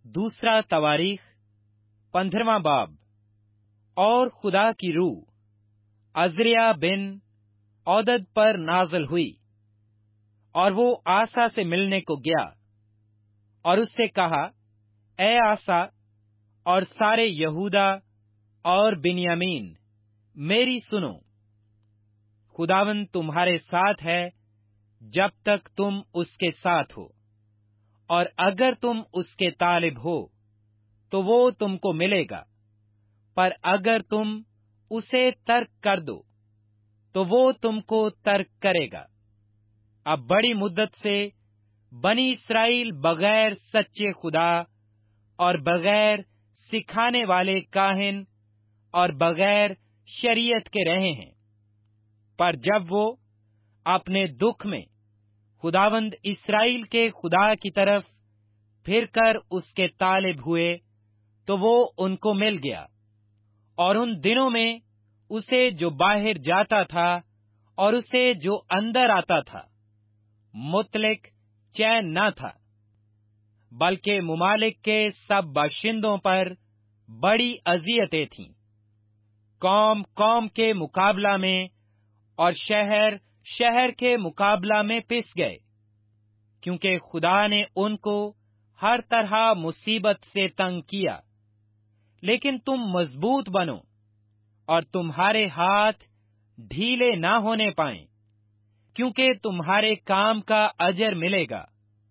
दूसरा तवारीख 15वां बाब। और खुदा की रूह अज़रिया बिन औदद पर नाज़िल हुई, और वो आसा से मिलने को गया और उससे कहा, ए आसा और सारे यहूदा और बिन्यामीन, मेरी सुनो। खुदावंद तुम्हारे साथ है जब तक तुम उसके साथ हो, और अगर तुम उसके तालिब हो तो वो तुमको मिलेगा, पर अगर तुम उसे तर्क कर दो तो वो तुमको तर्क करेगा। अब बड़ी मुद्दत से बनी इस्राएल बगैर सच्चे खुदा और बगैर सिखाने वाले काहिन और बगैर शरीयत के रहे हैं, पर जब वो अपने दुख में खुदावंद इस्राएल के खुदा की तरफ फिरकर उसके तालिब हुए तो वो उनको मिल गया। और उन दिनों में उसे जो बाहर जाता था और उसे जो अंदर आता था मुतलिक चैन न था, बल्कि मुमालिक के सब बाशिंदों पर बड़ी अजियतें थीं। कौम कौम के मुकाबला में और शहर शहर के मुकाबला में पिस गए, क्योंकि खुदा ने उनको हर तरह मुसीबत से तंग किया। लेकिन तुम मजबूत बनो और तुम्हारे हाथ ढीले न होने पाएं, क्योंकि तुम्हारे काम का अजर मिलेगा।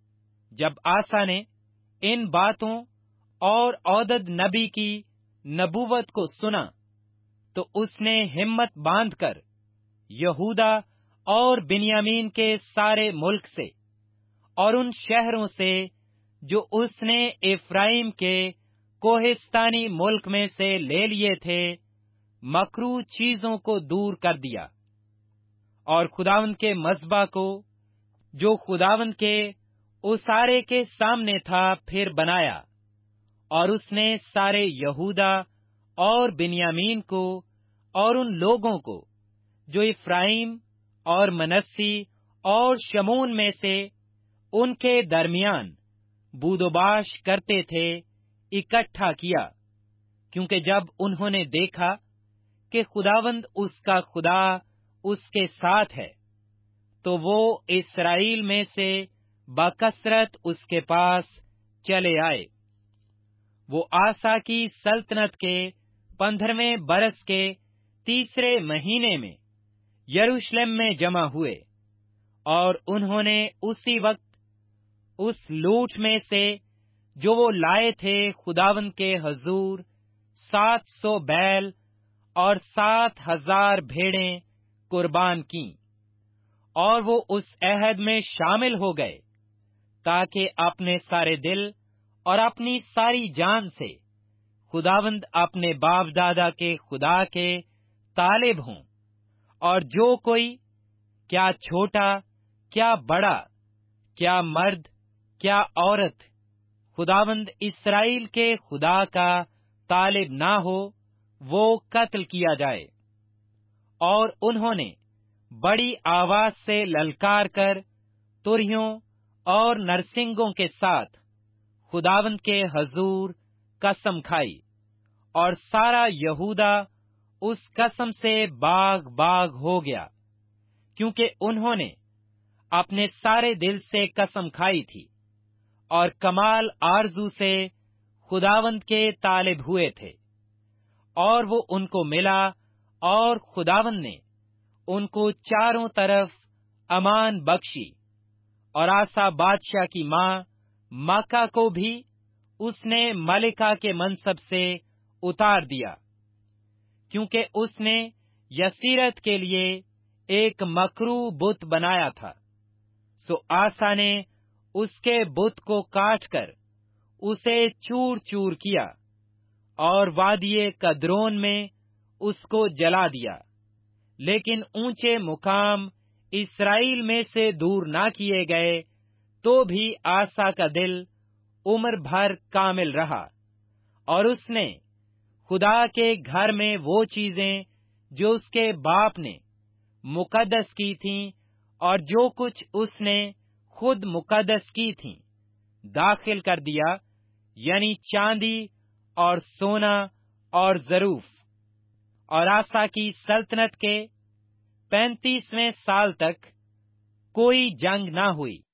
जब आसा ने इन बातों और औदद नबी की नबूवत को सुना तो उसने हिम्मत बांधकर यहूदा और बिन्यामीन के सारे मुल्क से और उन शहरों से जो उसने एफ्राइम के कोहिस्तानी मुल्क में से ले लिए थे, मकरू चीजों को दूर कर दिया, और खुदावंद के मज़बा को जो खुदावंद के उसारे के सामने था फिर बनाया। और उसने सारे यहूदा और बिन्यामीन को और उन लोगों को जो इफ्राइम और मनस्सी और शमून में से उनके दरमियान बूदोबाश करते थे इकट्ठा किया, क्योंकि जब उन्होंने देखा कि खुदावंद उसका खुदा उसके साथ है, तो वो इस्राएल में से बकसरत उसके पास चले आए। वो आसा की सल्तनत के 15वें बरस के तीसरे महीने में यरूशलेम में जमा हुए, और उन्होंने उसी वक्त उस लूट में से जो वो लाए थे खुदावंद के हजूर 700 बैल और 7,000 भेड़ें कुर्बान की। और वो उस अहद में शामिल हो गए ताकि अपने सारे दिल और अपनी सारी जान से खुदावंद अपने बाप दादा के खुदा के तालिब हों, और जो कोई, क्या छोटा क्या बड़ा, क्या मर्द क्या औरत, खुदावंद इस्राएल के खुदा का तालिब ना हो, वो कत्ल किया जाए। और उन्होंने बड़ी आवाज से ललकार कर तुरहियों और नरसिंगों के साथ खुदावंद के हजूर कसम खाई, और सारा यहूदा उस कसम से बाग बाग हो गया, क्योंकि उन्होंने अपने सारे दिल से कसम खाई थी और कमाल आरजू से खुदावंद के तालिब हुए थे। और वो उनको मिला, और खुदावंद ने उनको चारों तरफ अमान बख्शी। और आसा बादशाह की माँ माका को भी उसने मलिका के मनसब से उतार दिया, क्योंकि उसने यसीरत के लिए एक मकरू बुत बनाया था। सो आसा ने उसके बुत को काटकर उसे चूर चूर किया, और वादिये कद्रोन में उसको जला दिया। लेकिन ऊंचे मुकाम इस्राएल में से दूर ना किए गए, तो भी आसा का दिल उम्र भर कामिल रहा, और उसने खुदा के घर में वो चीजें जो उसके बाप ने मुकद्दस की थीं, और जो कुछ उसने खुद मुकद्दस की थीं, दाखिल कर दिया, یعنی چاندی اور سونا اور ظروف، اور آسا کی سلطنت کے 35ویں سال تک کوئی جنگ نہ ہوئی۔